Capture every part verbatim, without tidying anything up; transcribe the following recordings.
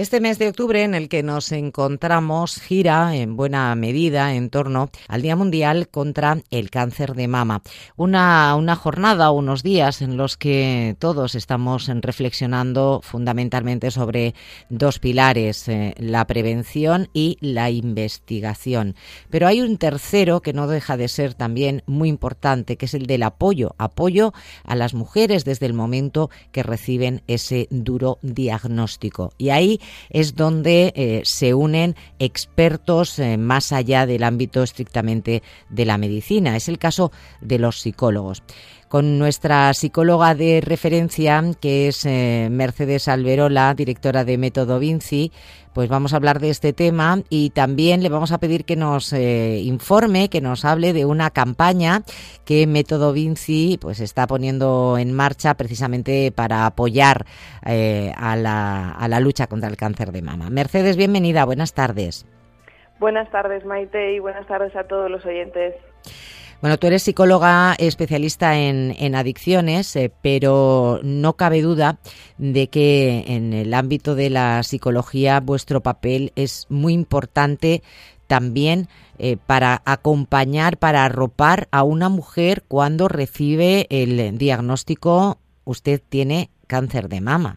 Este mes de octubre en el que nos encontramos gira en buena medida en torno al Día Mundial contra el Cáncer de Mama. Una, una jornada, unos días en los que todos estamos reflexionando fundamentalmente sobre dos pilares, eh, la prevención y la investigación. Pero hay un tercero que no deja de ser también muy importante, que es el del apoyo, apoyo a las mujeres desde el momento que reciben ese duro diagnóstico. Y ahí es donde eh, se unen expertos eh, más allá del ámbito estrictamente de la medicina. Es el caso de los psicólogos. Con nuestra psicóloga de referencia, que es eh, Mercedes Alberola, directora de Método Vinci, pues vamos a hablar de este tema y también le vamos a pedir que nos eh, informe, que nos hable de una campaña que Método Vinci pues está poniendo en marcha precisamente para apoyar eh, a, la, a la lucha contra el cáncer de mama. Mercedes, bienvenida, buenas tardes. Buenas tardes, Maite, y buenas tardes a todos los oyentes. Bueno, tú eres psicóloga especialista en, en adicciones, eh, pero no cabe duda de que en el ámbito de la psicología vuestro papel es muy importante también eh, para acompañar, para arropar a una mujer cuando recibe el diagnóstico: usted tiene cáncer de mama.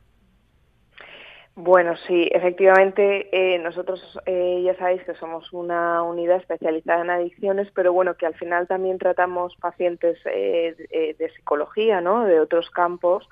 Bueno, sí, efectivamente, eh, nosotros eh, ya sabéis que somos una unidad especializada en adicciones, pero bueno, que al final también tratamos pacientes eh, de, de psicología, ¿no?, de otros campos,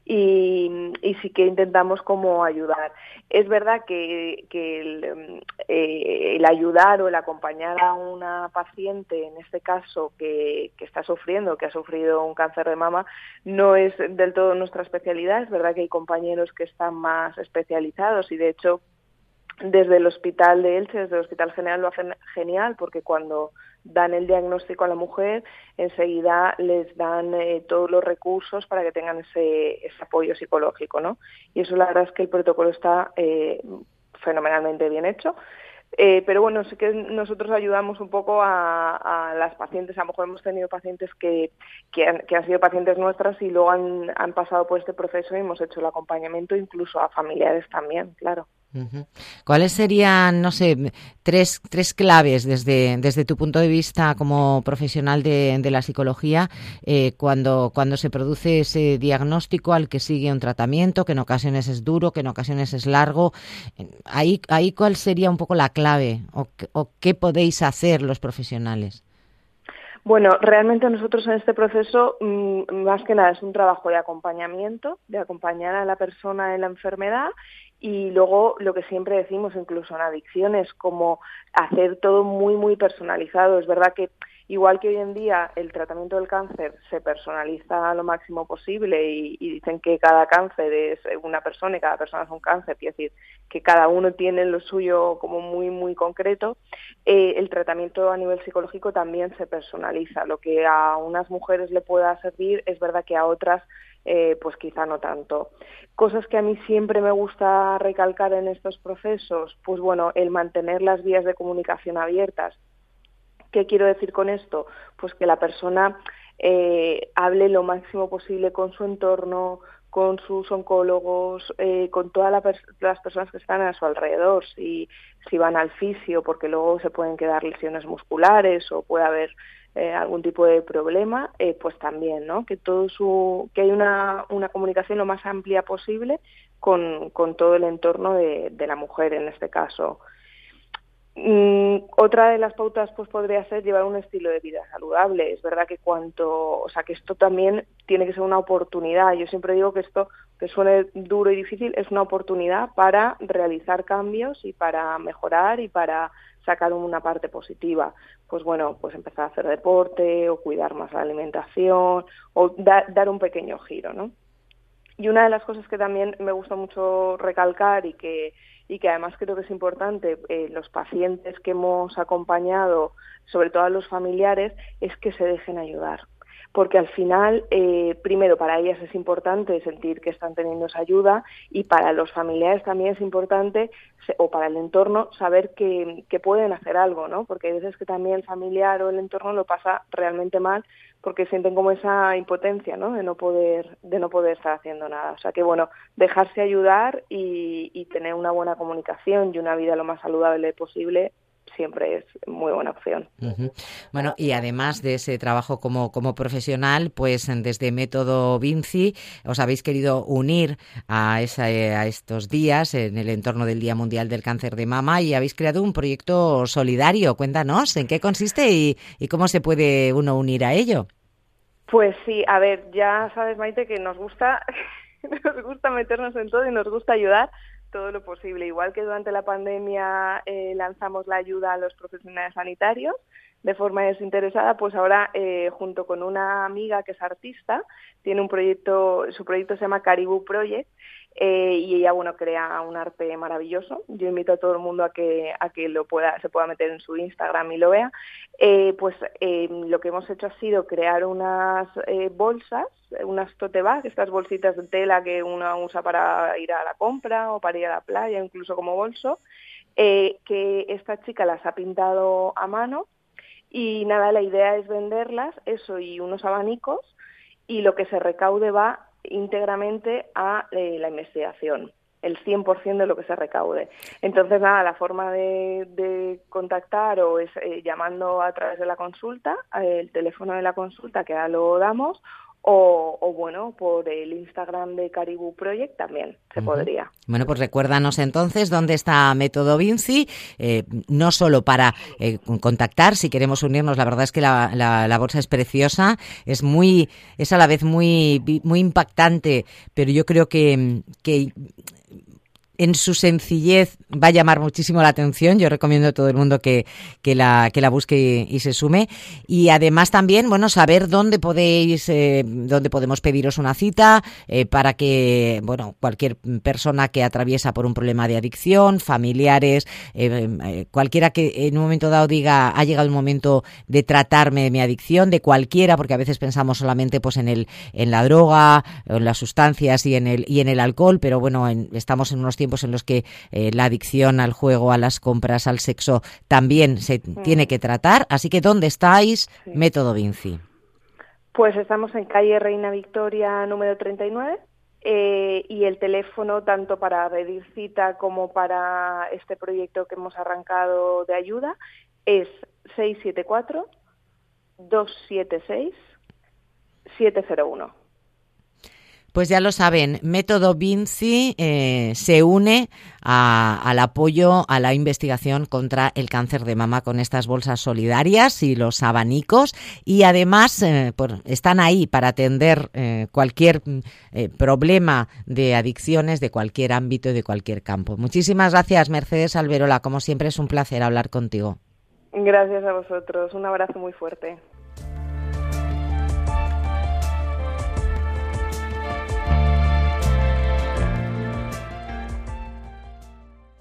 y, y sí que intentamos como ayudar. Es verdad que, que el, eh, el ayudar o el acompañar a una paciente, en este caso, que, que está sufriendo, que ha sufrido un cáncer de mama, no es del todo nuestra especialidad. Es verdad que hay compañeros que están más especializados y, de hecho, desde el Hospital de Elche, desde el Hospital General, lo hacen genial, porque cuando dan el diagnóstico a la mujer, enseguida les dan eh, todos los recursos para que tengan ese, ese apoyo psicológico, ¿no? Y eso, la verdad es que el protocolo está eh, fenomenalmente bien hecho. Eh, pero bueno, sí que nosotros ayudamos un poco a, a las pacientes. A lo mejor hemos tenido pacientes que, que, han, que han sido pacientes nuestras y luego han, han pasado por este proceso y hemos hecho el acompañamiento incluso a familiares también, claro. Uh-huh. ¿Cuáles serían, no sé, tres, tres claves desde, desde tu punto de vista como profesional de, de la psicología eh, cuando, cuando se produce ese diagnóstico al que sigue un tratamiento, que en ocasiones es duro, que en ocasiones es largo? Ahí, ahí ¿cuál sería un poco la clave o, o qué podéis hacer los profesionales? Bueno, realmente nosotros en este proceso, más que nada, es un trabajo de acompañamiento, de acompañar a la persona en la enfermedad. Y luego, lo que siempre decimos, incluso en adicciones, como hacer todo muy, muy personalizado. Es verdad que, igual que hoy en día el tratamiento del cáncer se personaliza lo máximo posible y, y dicen que cada cáncer es una persona y cada persona es un cáncer, quiere decir que cada uno tiene lo suyo como muy, muy concreto, eh, el tratamiento a nivel psicológico también se personaliza. Lo que a unas mujeres le pueda servir, es verdad que a otras Eh, pues quizá no tanto. Cosas que a mí siempre me gusta recalcar en estos procesos, pues bueno, el mantener las vías de comunicación abiertas. ¿Qué quiero decir con esto? Pues que la persona eh, hable lo máximo posible con su entorno, con sus oncólogos, eh, con todas la pers- las personas que están a su alrededor, si, si van al fisio, porque luego se pueden quedar lesiones musculares o puede haber Eh, algún tipo de problema, eh, pues también, ¿no? Que todo su, que hay una, una comunicación lo más amplia posible con, con todo el entorno de, de la mujer en este caso. Mm, otra de las pautas pues podría ser llevar un estilo de vida saludable. Es verdad que cuanto, o sea, que esto también tiene que ser una oportunidad. Yo siempre digo que esto, que suene duro y difícil, es una oportunidad para realizar cambios y para mejorar y para sacar una parte positiva. Pues bueno, pues empezar a hacer deporte o cuidar más la alimentación o da, dar un pequeño giro, ¿no? Y una de las cosas que también me gusta mucho recalcar y que, y que además creo que es importante, eh, los pacientes que hemos acompañado, sobre todo a los familiares, es que se dejen ayudar. porque al final, eh, primero, para ellas es importante sentir que están teniendo esa ayuda y para los familiares también es importante, o para el entorno, saber que, que pueden hacer algo, ¿no? Porque hay veces que también el familiar o el entorno lo pasa realmente mal porque sienten como esa impotencia, ¿no? De no poder, de no poder estar haciendo nada. O sea que, bueno, dejarse ayudar y, y tener una buena comunicación y una vida lo más saludable posible siempre es muy buena opción. Uh-huh. Bueno, y además de ese trabajo como, como profesional, pues desde Método Vinci os habéis querido unir a, esa, a estos días en el entorno del Día Mundial del Cáncer de Mama y habéis creado un proyecto solidario. Cuéntanos, ¿en qué consiste y, y cómo se puede uno unir a ello? Pues sí, a ver, ya sabes, Maite, que nos gusta, nos gusta meternos en todo y nos gusta ayudar todo lo posible. Igual que durante la pandemia eh, lanzamos la ayuda a los profesionales sanitarios de forma desinteresada, pues ahora eh, junto con una amiga que es artista, tiene un proyecto, su proyecto se llama Caribou Project, eh, y ella, bueno, crea un arte maravilloso. Yo invito a todo el mundo a que a que lo pueda se pueda meter en su Instagram y lo vea. Eh, pues eh, lo que hemos hecho ha sido crear unas eh, bolsas, unas tote bag, estas bolsitas de tela que uno usa para ir a la compra o para ir a la playa, incluso como bolso, eh, que esta chica las ha pintado a mano y nada, la idea es venderlas, eso y unos abanicos, y lo que se recaude va íntegramente a eh, la investigación, el cien por ciento de lo que se recaude. Entonces, nada, la forma de, de contactar o es eh, llamando a través de la consulta, eh, el teléfono de la consulta que ahora lo damos, o, o bueno, por el Instagram de Caribou Project también se uh-huh. podría. Bueno, pues recuérdanos entonces dónde está Método Vinci, eh, no solo para eh, contactar, si queremos unirnos. La verdad es que la, la, la bolsa es preciosa, es muy, es a la vez muy, muy impactante, pero yo creo que, que en su sencillez va a llamar muchísimo la atención. Yo recomiendo a todo el mundo que, que, la, que la busque y, y se sume. Y además también, bueno, saber dónde podéis, eh, dónde podemos pediros una cita eh, para que, bueno, cualquier persona que atraviesa por un problema de adicción, familiares, eh, eh, cualquiera que en un momento dado diga, ha llegado el momento de tratarme de mi adicción, de cualquiera, porque a veces pensamos solamente pues en el, en la droga, en las sustancias y en el, y en el alcohol, pero bueno, en, estamos en unos tiempos en los que eh, la adicción al juego, a las compras, al sexo también se mm. tiene que tratar. Así que, ¿dónde estáis? Sí. Método Vinci. Pues estamos en calle Reina Victoria número treinta y nueve eh, y el teléfono tanto para pedir cita como para este proyecto que hemos arrancado de ayuda es seis siete cuatro, dos siete seis, siete cero uno. Pues ya lo saben, Método Vinci eh, se une a, al apoyo a la investigación contra el cáncer de mama con estas bolsas solidarias y los abanicos, y además eh, pues, están ahí para atender eh, cualquier eh, problema de adicciones de cualquier ámbito y de cualquier campo. Muchísimas gracias, Mercedes Alberola. Como siempre es un placer hablar contigo. Gracias a vosotros. Un abrazo muy fuerte.